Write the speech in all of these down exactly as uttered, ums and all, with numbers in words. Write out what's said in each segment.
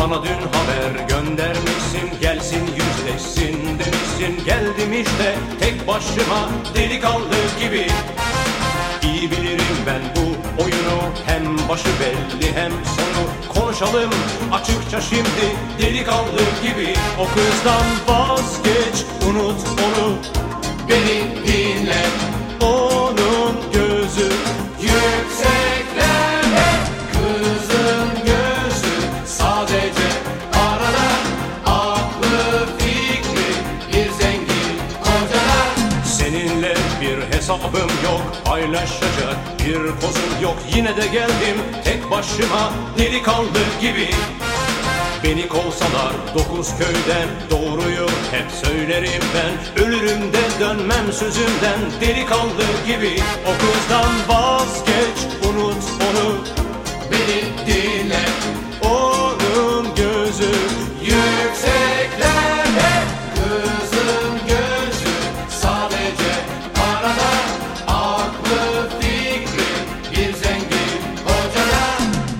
Bana dün haber göndermişsin, gelsin yüzleşsin demişsin. Geldim işte tek başıma delikanlı gibi. İyi bilirim ben bu oyunu, hem başı belli hem sonu. Konuşalım açıkça şimdi delikanlı gibi. O kızdan vazgeç, unut onu, beni dinle. Onun gözü yükseklerde, kızın gözü sadece arada. Aklı fikri bir zengin kocada. Seninle bir hesabım yok, paylaşacak bir kozum yok. Yine de geldim tek başıma delikanlı gibi. Beni kovsalar dokuz köyden doğruyu hep söylerim ben. Ölürüm de dönmem sözümden delikanlı gibi. O kızdan vazgeç, unut onu, beni dinle. Onun gözü yükseklerde, kızın gözü sadece parada. Aklı fikri bir zengin kocada.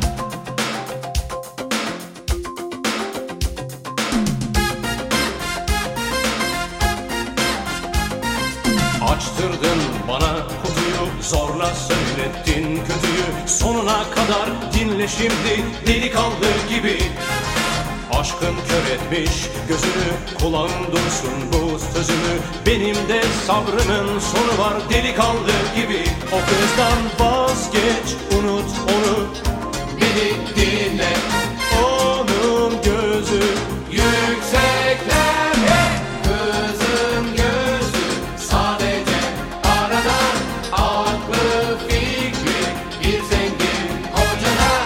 Açtırdın bana kutuyu, zorla söylettin kötüyü. Sonuna kadar dinle şimdi delikanlı gibi. Aşkın kör etmiş gözünü, kulağın dursun bu sözümü. Benim de sabrımın sonu var delikanlı gibi. O kızdan vazgeç, unut onu, beni dinle. Onun gözü yükseklerde, kızın gözü sadece arada. Aklı fikri bir zengin kocada.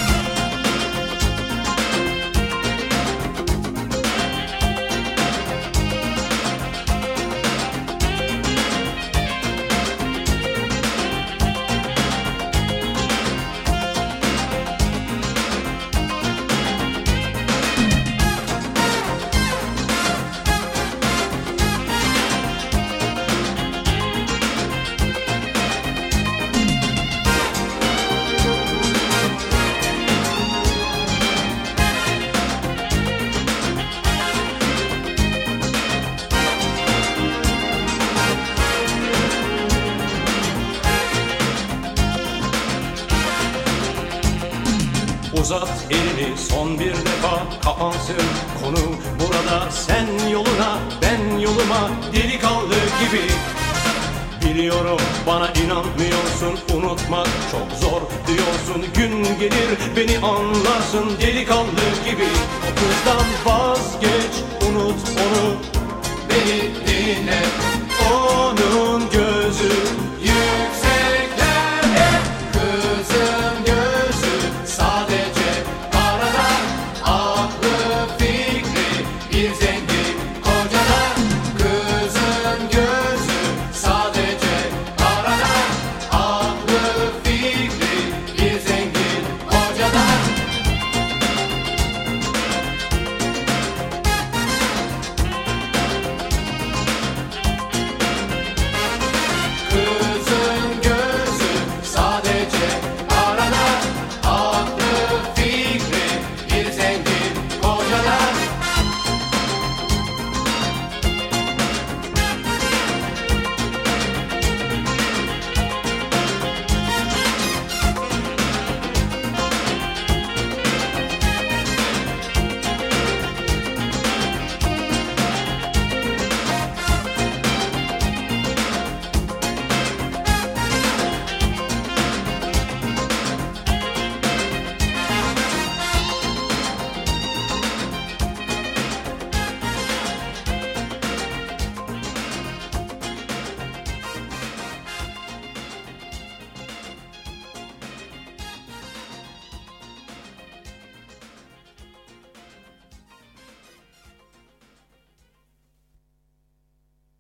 Uzat elini son bir defa, kapansın konu burada. Sen yoluna, ben yoluma delikanlı gibi. Biliyorum bana inanmıyorsun, unutmak çok zor diyorsun. Gün gelir beni anlarsın delikanlı gibi. O kızdan vazgeç, unut onu, beni dinle. Onun gözü